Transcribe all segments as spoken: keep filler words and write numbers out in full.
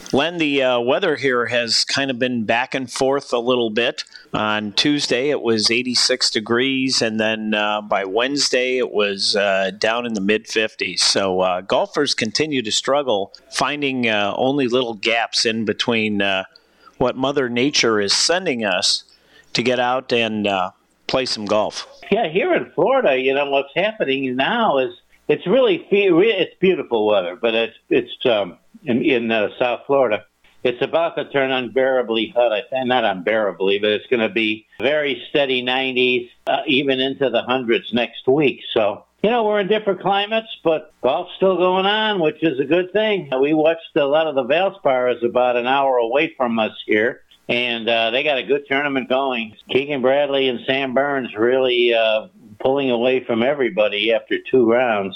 Len, the uh, weather here has kind of been back and forth a little bit. On Tuesday, it was eighty-six degrees, and then uh, by Wednesday, it was uh, down in the mid fifties. So uh, golfers continue to struggle finding uh, only little gaps in between uh, what Mother Nature is sending us to get out and uh, play some golf. Yeah, here in Florida, you know, what's happening now is it's really it's beautiful weather, but it's it's um, in, in uh, South Florida. It's about to turn unbearably hot. I think not unbearably, but it's going to be very steady nineties, uh, even into the hundreds next week. So, you know, we're in different climates, but golf's still going on, which is a good thing. We watched a lot of the Valspars about an hour away from us here, and uh, they got a good tournament going. Keegan Bradley and Sam Burns really uh, pulling away from everybody after two rounds.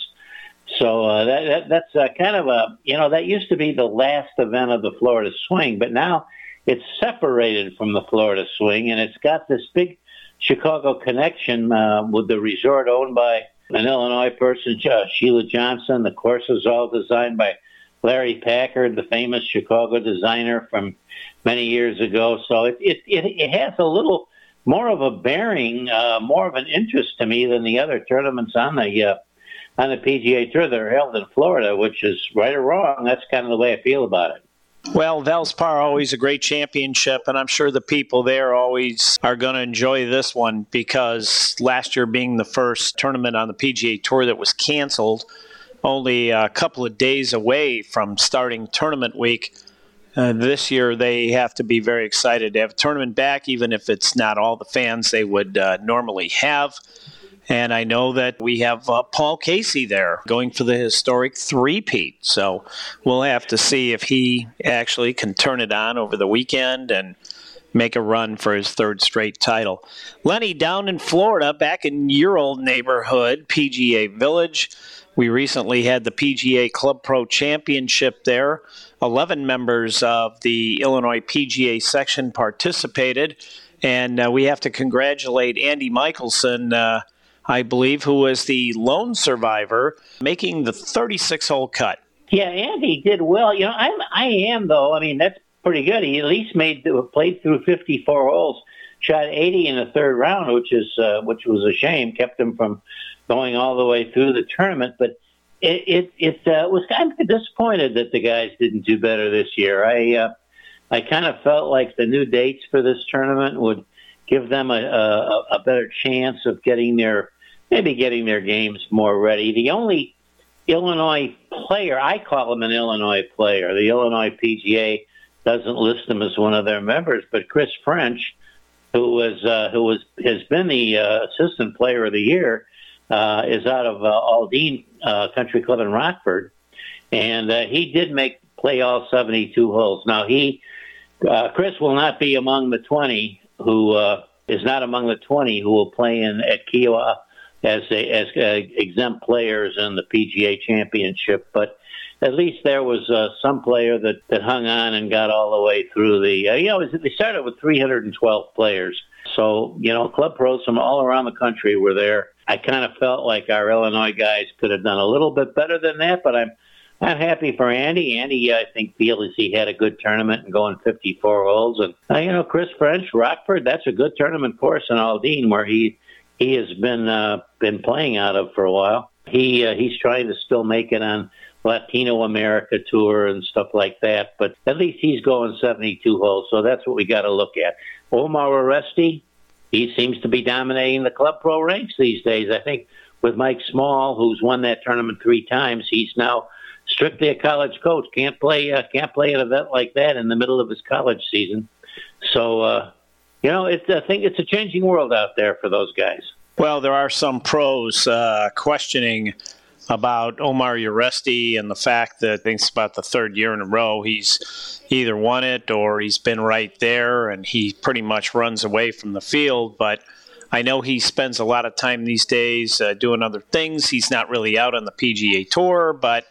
So uh, that, that that's uh, kind of a, you know, that used to be the last event of the Florida Swing, but now it's separated from the Florida Swing, and it's got this big Chicago connection uh, with the resort owned by an Illinois person, uh, Sheila Johnson. The course is all designed by Larry Packard, the famous Chicago designer from many years ago. So it it, it, it has a little more of a bearing, uh, more of an interest to me than the other tournaments on the uh, on the P G A Tour that are held in Florida, which is right or wrong. That's kind of the way I feel about it. Well, Valspar, always a great championship, and I'm sure the people there always are going to enjoy this one because last year being the first tournament on the P G A Tour that was canceled, only a couple of days away from starting tournament week, uh, this year they have to be very excited to have a tournament back, even if it's not all the fans they would uh, normally have. And I know that we have uh, Paul Casey there going for the historic three-peat. So we'll have to see if he actually can turn it on over the weekend and make a run for his third straight title. Lenny, down in Florida, back in your old neighborhood, P G A Village, we recently had the P G A Club Pro Championship there. Eleven members of the Illinois P G A section participated. And uh, we have to congratulate Andy Michelson, uh, I believe, who was the lone survivor, making the thirty-six hole cut. Yeah, Andy did well. You know, I'm, I am, though. I mean, that's pretty good. He at least made played through fifty-four holes, shot eighty in the third round, which is uh, which was a shame, kept him from going all the way through the tournament. But it it, it uh, was kind of disappointed that the guys didn't do better this year. I uh, I kind of felt like the new dates for this tournament would give them a, a, a better chance of getting their maybe getting their games more ready. The only Illinois player, I call him an Illinois player. The Illinois P G A doesn't list him as one of their members, but Chris French, who was uh, who was has been the uh, assistant player of the year, uh, is out of uh, Aldine uh, Country Club in Rockford, and uh, he did make play all seventy-two holes. Now he, uh, Chris will not be among the twenty who uh, is not among the twenty who will play in at Kiowa as a, as uh, exempt players in the P G A Championship, but at least there was uh, some player that, that hung on and got all the way through the, uh, you know, they started with three hundred twelve players. So, you know, club pros from all around the country were there. I kind of felt like our Illinois guys could have done a little bit better than that, but I'm I'm happy for Andy. Andy, I think, feels he had a good tournament and going fifty-four holes. And, uh, you know, Chris French, Rockford, that's a good tournament course in Aldine where he he has been uh, been playing out of for a while. He uh, He's trying to still make it on Latino America Tour and stuff like that, but at least he's going seventy-two holes, so that's what we got to look at. Omar Aresti, he seems to be dominating the club pro ranks these days. I think with Mike Small, who's won that tournament three times, he's now strictly a college coach. Can't play uh, can't play an event like that in the middle of his college season. So, uh, you know, it's, I think it's a changing world out there for those guys. Well, there are some pros uh, questioning about Omar Uresti and the fact that I think it's about the third year in a row he's either won it or he's been right there, and he pretty much runs away from the field. But I know he spends a lot of time these days uh, doing other things. He's not really out on the P G A Tour, but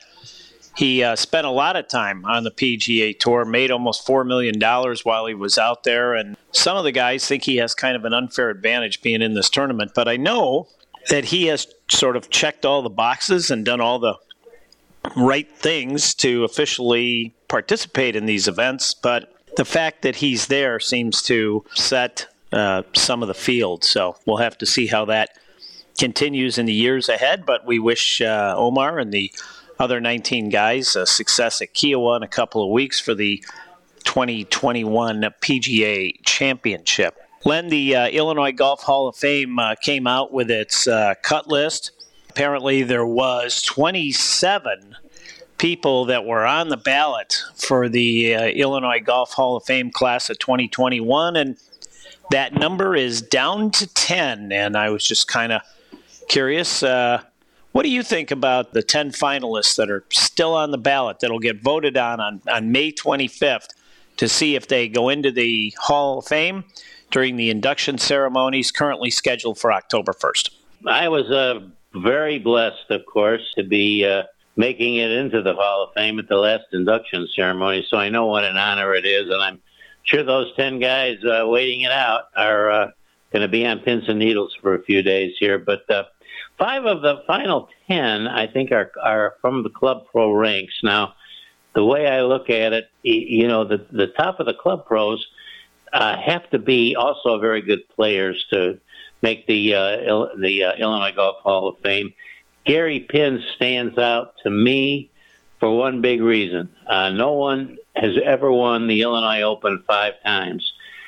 he uh, spent a lot of time on the P G A Tour, made almost four million dollars while he was out there. And some of the guys think he has kind of an unfair advantage being in this tournament. But I know that he has sort of checked all the boxes and done all the right things to officially participate in these events, but the fact that he's there seems to set uh, some of the field. So we'll have to see how that continues in the years ahead, but we wish uh, Omar and the other nineteen guys uh, success at Kiowa in a couple of weeks for the twenty twenty-one P G A Championship. Len, the uh, Illinois Golf Hall of Fame uh, came out with its uh, cut list. Apparently there was twenty-seven people that were on the ballot for the uh, Illinois Golf Hall of Fame class of twenty twenty-one, and that number is down to ten, and I was just kind of curious. Uh, what do you think about the ten finalists that are still on the ballot that'll get voted on on, on May twenty-fifth to see if they go into the Hall of Fame during the induction ceremonies currently scheduled for October first? I was uh, very blessed, of course, to be uh, making it into the Hall of Fame at the last induction ceremony, so I know what an honor it is, and I'm sure those ten guys uh, waiting it out are uh, going to be on pins and needles for a few days here. But uh, five of the final ten, I think, are are from the Club Pro ranks. Now, the way I look at it, you know, the, the top of the Club Pros uh, have to be also very good players to make the uh, Il- the uh, Illinois Golf Hall of Fame. Gary Pin stands out to me for one big reason. Uh, no one has ever won the Illinois Open five times,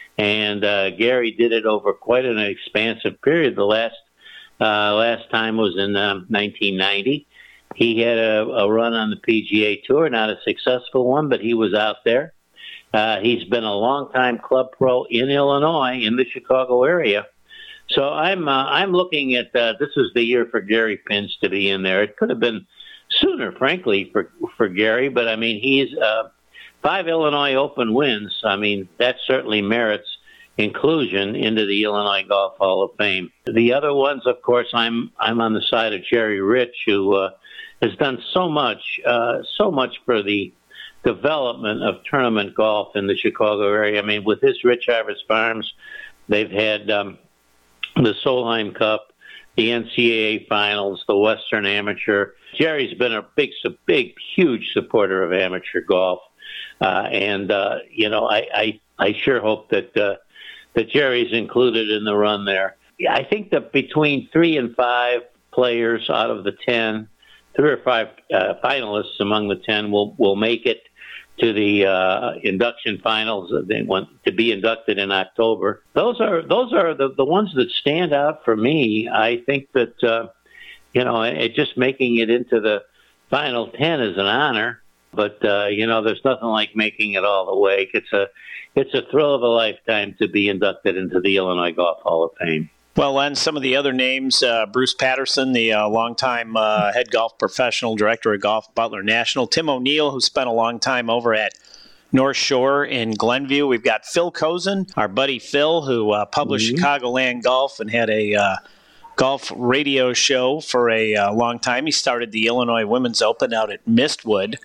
and uh, Gary did it over quite an expansive period. The last uh, last time was in um, nineteen ninety. He had a, a run on the P G A Tour, not a successful one, but he was out there. Uh, he's been a longtime club pro in Illinois, in the Chicago area. So I'm uh, I'm looking at uh, this is the year for Gary Pins to be in there. It could have been sooner, frankly, for for Gary, but I mean he's uh, five Illinois Open wins. I mean that certainly merits inclusion into the Illinois Golf Hall of Fame. The other ones, of course, I'm I'm on the side of Jerry Rich, who uh, has done so much, uh, so much for the development of tournament golf in the Chicago area. I mean, with his Rich Harvest Farms, they've had um, the Solheim Cup, the N C A A Finals, the Western Amateur. Jerry's been a big, big, huge supporter of amateur golf, uh, and uh, you know, I, I, I sure hope that uh, that Jerry's included in the run there. I think that between three and five players out of the ten, three or five uh, finalists among the ten will will make it to the uh, induction finals. They want to be inducted in October. Those are those are the, the ones that stand out for me. I think that uh, you know, it just making it into the final ten is an honor. But uh, you know, there's nothing like making it all the way. It's a it's a thrill of a lifetime to be inducted into the Illinois Golf Hall of Fame. Well, and some of the other names, uh, Bruce Patterson, the uh, longtime uh, head golf professional, director of golf, Butler National. Tim O'Neill, who spent a long time over at North Shore in Glenview. We've got Phil Cozen, our buddy Phil, who uh, published mm-hmm. Chicagoland Golf and had a uh, golf radio show for a uh, long time. He started the Illinois Women's Open out at Mistwood.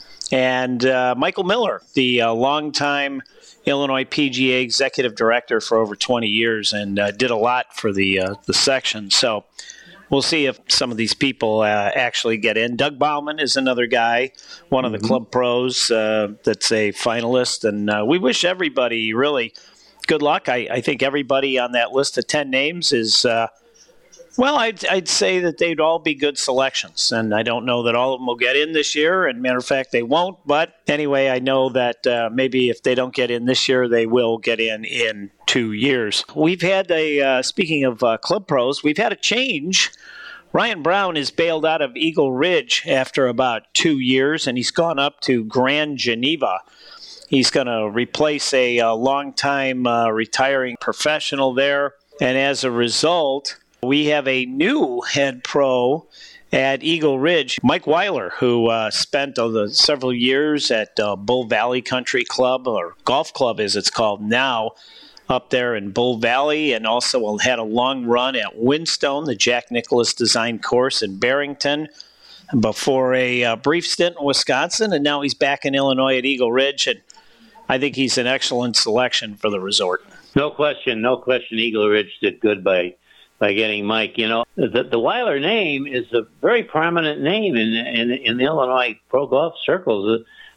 And uh, Michael Miller, the uh, longtime Illinois P G A executive director for over twenty years, and uh, did a lot for the uh, the section. So we'll see if some of these people uh, actually get in. Doug Bauman is another guy, one of the mm-hmm. club pros uh, that's a finalist, and uh, we wish everybody really good luck. I, I think everybody on that list of ten names is uh, Well, I'd, I'd say that they'd all be good selections, and I don't know that all of them will get in this year, and matter of fact, they won't, but anyway, I know that uh, maybe if they don't get in this year, they will get in in two years. We've had a, uh, speaking of uh, club pros, we've had a change. Ryan Brown is bailed out of Eagle Ridge after about two years, and he's gone up to Grand Geneva. He's going to replace a, a long-time uh, retiring professional there, and as a result, we have a new head pro at Eagle Ridge, Mike Weiler, who uh, spent uh, the several years at uh, Bull Valley Country Club, or Golf Club as it's called now, up there in Bull Valley, and also had a long run at Whinstone, the Jack Nicklaus designed course in Barrington, before a uh, brief stint in Wisconsin, and now he's back in Illinois at Eagle Ridge, and I think he's an excellent selection for the resort. No question, no question Eagle Ridge did good by by getting Mike. You know, the, the Weiler name is a very prominent name in in, in the Illinois pro golf circles.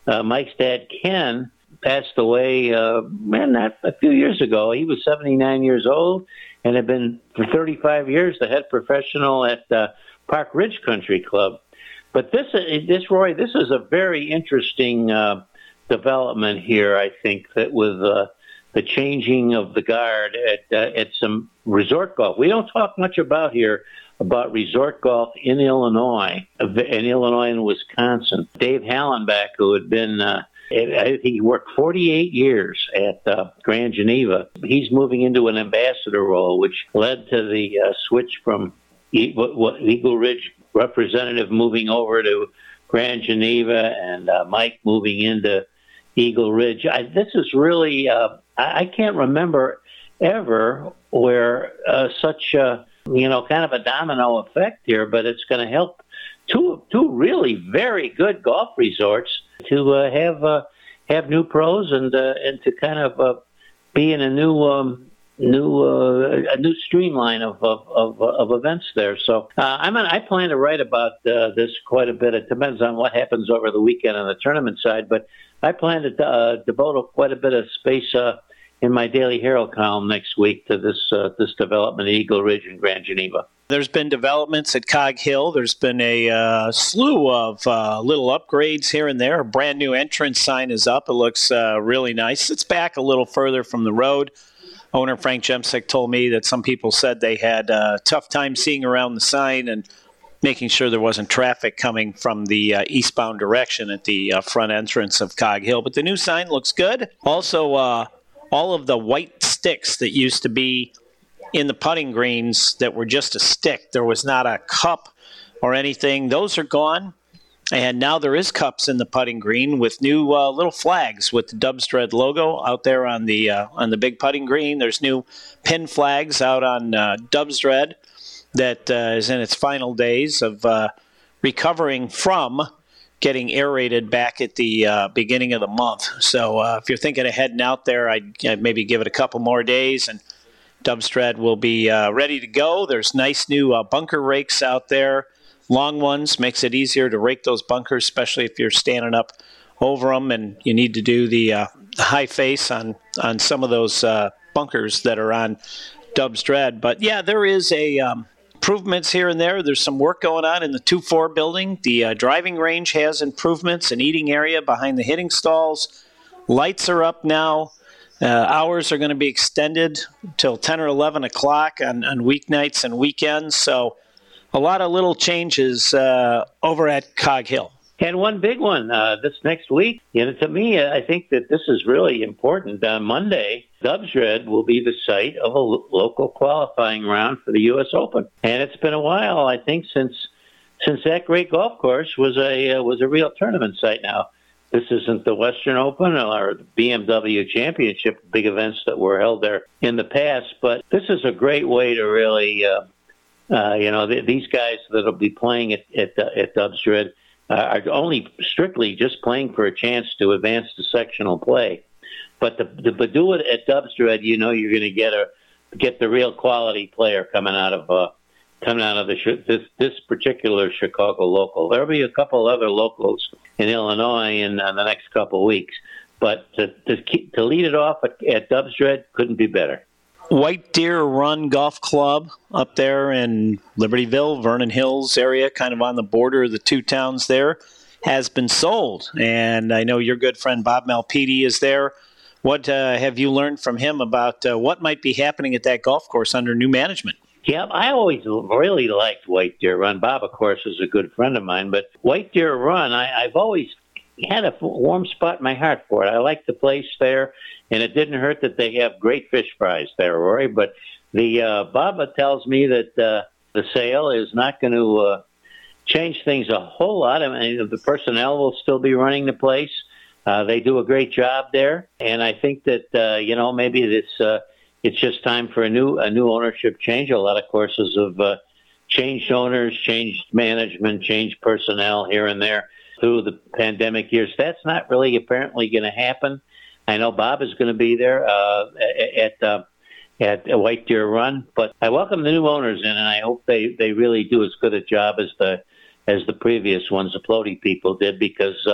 uh, Mike's dad, Ken, passed away, uh, man, not a few years ago. He was seventy-nine years old and had been for thirty-five years the head professional at uh, Park Ridge Country Club. But this, this Roy, this is a very interesting uh, development here, I think, that with uh, the changing of the guard at uh, at some resort golf. We don't talk much about here about resort golf in Illinois, in Illinois and Wisconsin. Dave Hallenbach, who had been, uh, I think he worked forty-eight years at uh, Grand Geneva. He's moving into an ambassador role, which led to the uh, switch from e- what, what Eagle Ridge representative moving over to Grand Geneva and uh, Mike moving into Eagle Ridge. I, this is really, uh, I, I can't remember ever where uh, such a, you know, kind of a domino effect here, but it's going to help two two really very good golf resorts to uh, have uh, have new pros and uh, and to kind of uh, be in a new um, new uh, a new streamline of of, of, of events there. So uh, I'm an, I plan to write about uh, this quite a bit. It depends on what happens over the weekend on the tournament side, but I plan to uh, devote quite a bit of space uh, in my Daily Herald column next week to this uh, this development at Eagle Ridge and Grand Geneva. There's been developments at Cog Hill. There's been a uh, slew of uh, little upgrades here and there. A brand new entrance sign is up. It looks uh, really nice. It's back a little further from the road. Owner Frank Jemsek told me that some people said they had a tough time seeing around the sign and making sure there wasn't traffic coming from the uh, eastbound direction at the uh, front entrance of Cog Hill. But the new sign looks good. Also, uh, all of the white sticks that used to be in the putting greens that were just a stick, there was not a cup or anything, those are gone. And now there is cups in the putting green with new uh, little flags with the Dubs Dread logo out there on the uh, on the big putting green. There's new pin flags out on uh, Dubs Dread that uh, is in its final days of uh, recovering from getting aerated back at the uh, beginning of the month. So uh, if you're thinking of heading out there, I'd, I'd maybe give it a couple more days and Dubs Dread will be uh, ready to go. There's nice new uh, bunker rakes out there, long ones. Makes it easier to rake those bunkers, especially if you're standing up over them and you need to do the uh, high face on, on some of those uh, bunkers that are on Dubs Dread. But yeah, there is a um, improvements here and there. There's some work going on in the two four building. The uh, driving range has improvements, an eating area behind the hitting stalls. Lights are up now. Uh, hours are going to be extended till ten or eleven o'clock on, on weeknights and weekends. So a lot of little changes uh, over at Cog Hill. And one big one uh, this next week. You know, to me, I think that this is really important. On Monday, Dubs Dread will be the site of a lo- local qualifying round for the U S Open. And it's been a while, I think, since since that great golf course was a uh, was a real tournament site now. This isn't the Western Open or the B M W Championship, big events that were held there in the past. But this is a great way to really, uh, uh, you know, th- these guys that will be playing at at, uh, at Dubs Dread uh, are only strictly just playing for a chance to advance to sectional play. But the, the but do it at Dubs Dread, you know, you're going to get a get the real quality player coming out of uh, coming out of the this this particular Chicago local. There'll be a couple other locals in Illinois in uh, the next couple of weeks, but to to, keep, to lead it off at, at Dubs Dread couldn't be better. White Deer Run Golf Club up there in Libertyville, Vernon Hills area, kind of on the border of the two towns there, has been sold. And I know your good friend Bob Malpede is there. What uh, have you learned from him about uh, what might be happening at that golf course under new management? Yeah, I always really liked White Deer Run. Bob, of course, is a good friend of mine, but White Deer Run, I, I've always had a warm spot in my heart for it. I like the place there, and it didn't hurt that they have great fish fries there, Rory. But the uh, Bob tells me that uh, the sale is not going to uh, change things a whole lot. I mean, the personnel will still be running the place. Uh, they do a great job there, and I think that uh, you know maybe this. Uh, It's just time for a new a new ownership change. A lot of courses have uh, changed owners, changed management, changed personnel here and there through the pandemic years. That's not really apparently going to happen. I know Bob is going to be there uh, at uh, at White Deer Run, but I welcome the new owners in, and I hope they, they really do as good a job as the as the previous ones, the Plody people, did, because uh,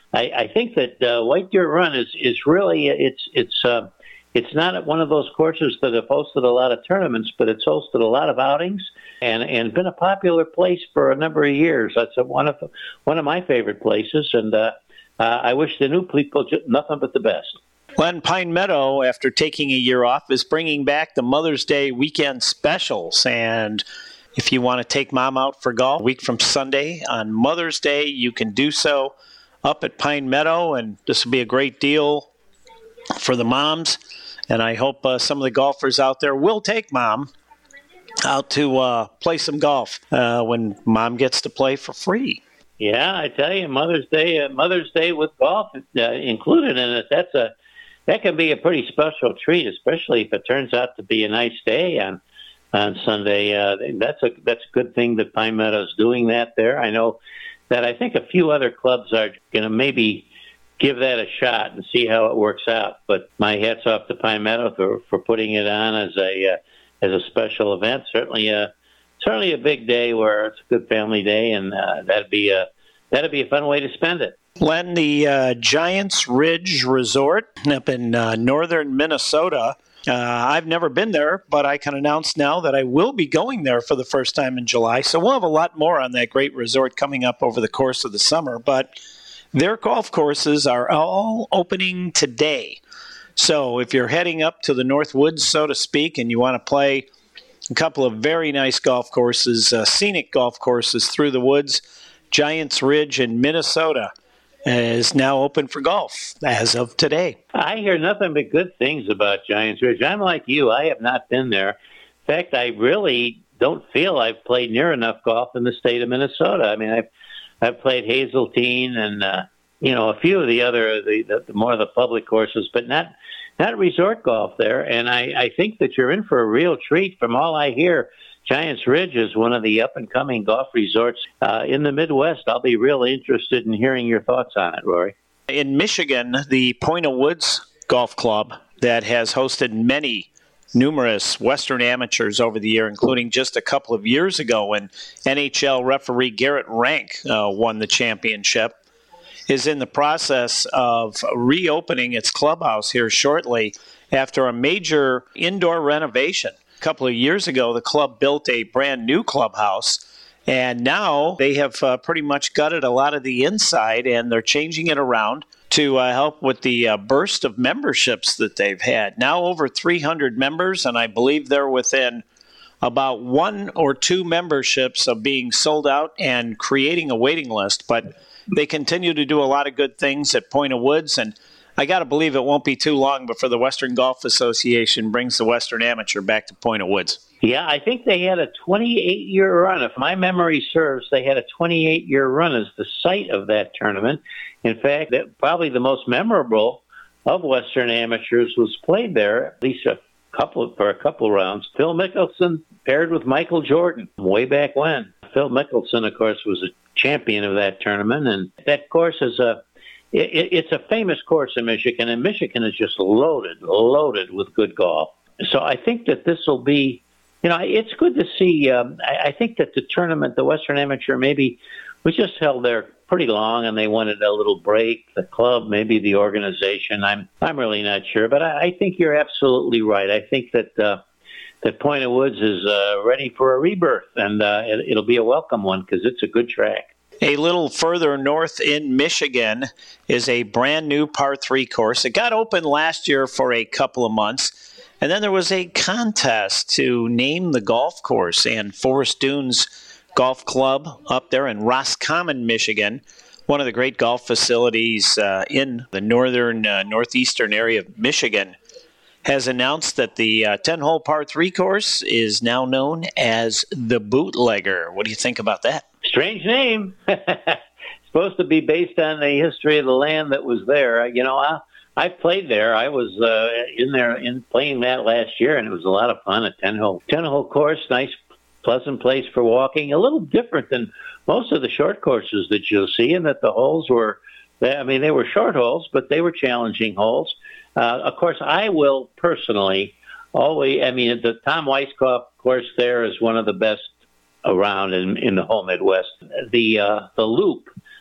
I, I think that uh, White Deer Run is is really it's it's uh, it's not one of those courses that have hosted a lot of tournaments, but it's hosted a lot of outings and and been a popular place for a number of years. That's a, one of the, one of my favorite places, and uh, uh, I wish the new people just nothing but the best. Len, Pine Meadow, after taking a year off, is bringing back the Mother's Day weekend specials. And if you want to take Mom out for golf a week from Sunday on Mother's Day, you can do so up at Pine Meadow. And this will be a great deal for the moms. And I hope uh, some of the golfers out there will take Mom out to uh, play some golf uh, when Mom gets to play for free. Yeah, I tell you, Mother's Day, uh, Mother's Day with golf uh, included in it. That's a that can be a pretty special treat, especially if it turns out to be a nice day on on Sunday. Uh, that's a that's a good thing that Pine Meadow's doing that there. I know that I think a few other clubs are going to maybe give that a shot and see how it works out. But my hat's off to Pine Meadow for, for putting it on as a uh, as a special event. Certainly a certainly a big day where it's a good family day, and uh, that'd be a that'd be a fun way to spend it. Len, the uh, Giants Ridge Resort up in uh, northern Minnesota. Uh, I've never been there, but I can announce now that I will be going there for the first time in July. So we'll have a lot more on that great resort coming up over the course of the summer. But their golf courses are all opening today. So if you're heading up to the North Woods, so to speak, and you want to play a couple of very nice golf courses, uh, scenic golf courses through the woods, Giants Ridge in Minnesota is now open for golf as of today. I hear nothing but good things about Giants Ridge. I'm like you. I have not been there. In fact, I really don't feel I've played near enough golf in the state of Minnesota. I mean, I've I've played Hazeltine and uh, you know a few of the other the, the, the more of the public courses, but not not resort golf there. And I, I think that you're in for a real treat. From all I hear, Giants Ridge is one of the up-and-coming golf resorts uh, in the Midwest. I'll be really interested in hearing your thoughts on it, Rory. In Michigan, the Point of Woods Golf Club that has hosted many, numerous Western amateurs over the year, including just a couple of years ago when N H L referee Garrett Rank uh, won the championship, is in the process of reopening its clubhouse here shortly after a major indoor renovation. A couple of years ago, the club built a brand new clubhouse, and now they have uh, pretty much gutted a lot of the inside, and they're changing it around to uh, help with the uh, burst of memberships that they've had. Now over three hundred members, and I believe they're within about one or two memberships of being sold out and creating a waiting list. But they continue to do a lot of good things at Point of Woods, and I got to believe it won't be too long before the Western Golf Association brings the Western Amateur back to Point of Woods. Yeah, I think they had a twenty-eight-year run. If my memory serves, they had a twenty-eight-year run as the site of that tournament. In fact, that probably the most memorable of Western Amateurs was played there, at least a couple for a couple rounds. Phil Mickelson paired with Michael Jordan way back when. Phil Mickelson, of course, was a champion of that tournament, and that course is a it, it's a famous course in Michigan, and Michigan is just loaded, loaded with good golf. So I think that this will be, you know, it's good to see. Um, I, I think that the tournament, the Western Amateur, maybe was just held there pretty long, and they wanted a little break. The club, maybe the organization. I'm I'm really not sure, but I, I think you're absolutely right. I think that uh, that Point of Woods is uh, ready for a rebirth, and uh, it, it'll be a welcome one because it's a good track. A little further north in Michigan is a brand new par three course. It got open last year for a couple of months, and then there was a contest to name the golf course, and Forest Dunes Golf Club up there in Roscommon, Michigan, one of the great golf facilities uh, in the northern, uh, northeastern area of Michigan, has announced that the uh, ten-hole par three course is now known as the Bootlegger. What do you think about that? Strange name. Supposed to be based on the history of the land that was there. You know, I, I played there. I was uh, in there in playing that last year, and it was a lot of fun. A ten-hole, ten-hole course, nice, pleasant place for walking. A little different than most of the short courses that you'll see, in that the holes were, I mean, they were short holes, but they were challenging holes. Uh, of course, I will personally always, I mean, the Tom Weiskopf course there is one of the best around in, in the whole Midwest. The uh, the Loop,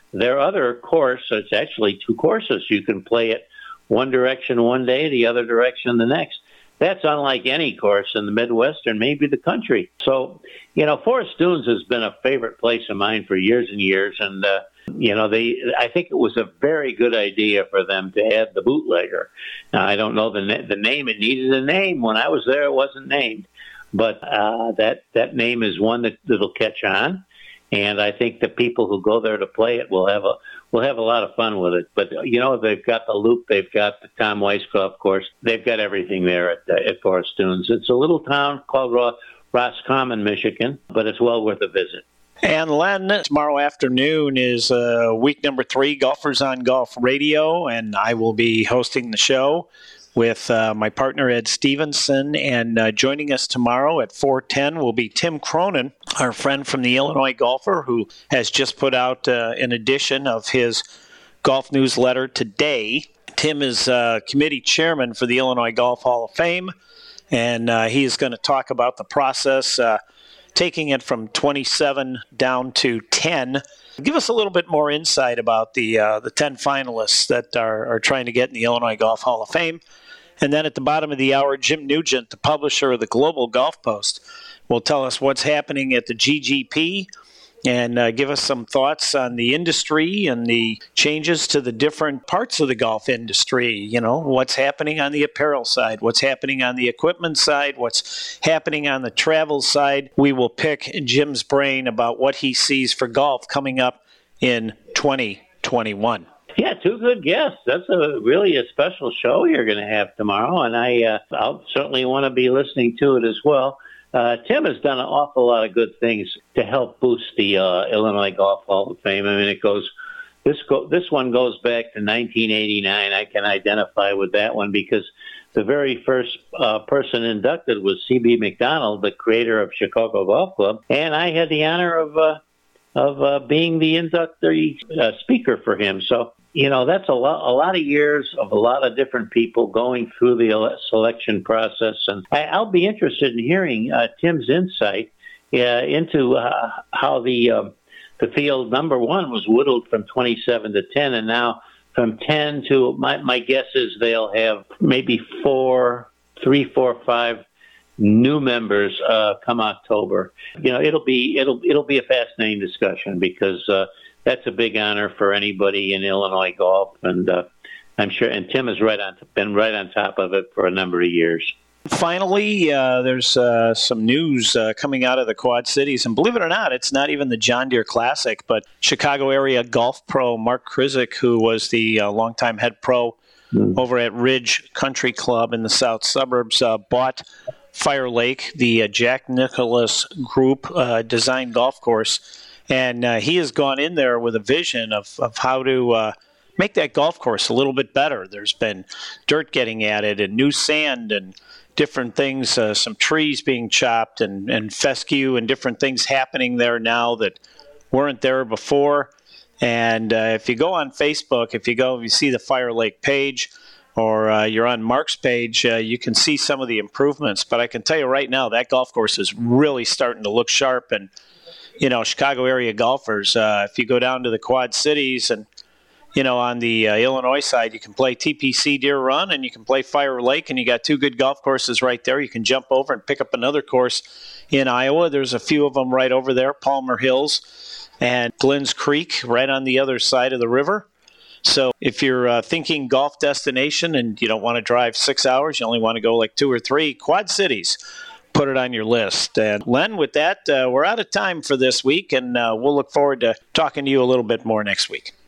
their other course, it's actually two courses. You can play it one direction one day, the other direction the next. That's unlike any course in the Midwest and maybe the country. So, you know, Forest Dunes has been a favorite place of mine for years and years. And, uh, you know, they, I think it was a very good idea for them to add the bootlegger. Now, I don't know the, na- the name. It needed a name. When I was there, it wasn't named. But uh, that, that name is one that, that'll catch on. And I think the people who go there to play it will have a will have a lot of fun with it. But, you know, they've got the Loop, they've got the Tom Weiss Golf Course, they've got everything there at, uh, at Forest Dunes. It's a little town called Ro- Roscommon, Michigan, but it's well worth a visit. And Len, tomorrow afternoon is uh, week number three, Golfers on Golf Radio, and I will be hosting the show with uh, my partner Ed Stevenson, and uh, joining us tomorrow at four ten will be Tim Cronin, our friend from the Illinois Golfer, who has just put out uh, an edition of his golf newsletter today. Tim is uh, committee chairman for the Illinois Golf Hall of Fame, and uh, he is going to talk about the process, uh, taking it from twenty-seven down to ten. Give us a little bit more insight about the uh, the ten finalists that are, are trying to get in the Illinois Golf Hall of Fame. And then at the bottom of the hour, Jim Nugent, the publisher of the Global Golf Post, will tell us what's happening at the G G P and uh, give us some thoughts on the industry and the changes to the different parts of the golf industry. You know, what's happening on the apparel side, what's happening on the equipment side, what's happening on the travel side. We will pick Jim's brain about what he sees for golf coming up in twenty twenty-one. Yeah, two good guests. That's a really a special show you're going to have tomorrow, and I, uh, I'll certainly want to be listening to it as well. Uh, Tim has done an awful lot of good things to help boost the uh, Illinois Golf Hall of Fame. I mean, it goes this go, this one goes back to nineteen eighty-nine. I can identify with that one because the very first uh, person inducted was C B McDonald, the creator of Chicago Golf Club, and I had the honor of uh, of uh, being the inductee uh, speaker for him. So, you know, that's a lot, a lot of years of a lot of different people going through the ele- selection process. And I, I'll be interested in hearing uh, Tim's insight uh, into uh, how the uh, the field number one was whittled from twenty-seven to ten, and now from ten to, my, my guess is they'll have maybe four, three, four, five new members uh, come October. You know, it'll be it'll it'll be a fascinating discussion because uh, that's a big honor for anybody in Illinois golf, and uh, I'm sure. And Tim has right on been right on top of it for a number of years. Finally, uh, there's uh, some news uh, coming out of the Quad Cities, and believe it or not, it's not even the John Deere Classic, but Chicago area golf pro Mark Krizik, who was the uh, longtime head pro mm. over at Ridge Country Club in the south suburbs, uh, bought Fire Lake, the uh, Jack Nicklaus Group uh, designed golf course, and uh, he has gone in there with a vision of, of how to uh, make that golf course a little bit better. There's been dirt getting added and new sand and different things, uh, some trees being chopped and, and fescue and different things happening there now that weren't there before. And uh, if you go on Facebook, if you go, if you see the Fire Lake page, or uh, you're on Mark's page, uh, you can see some of the improvements. But I can tell you right now, that golf course is really starting to look sharp. And, you know, Chicago area golfers, uh, if you go down to the Quad Cities and, you know, on the uh, Illinois side, you can play T P C Deer Run and you can play Fire Lake, and you got two good golf courses right there. You can jump over and pick up another course in Iowa. There's a few of them right over there, Palmer Hills and Glens Creek right on the other side of the river. So if you're uh, thinking golf destination and you don't want to drive six hours, you only want to go like two or three, Quad Cities, put it on your list. And Len, with that, uh, we're out of time for this week, and uh, we'll look forward to talking to you a little bit more next week.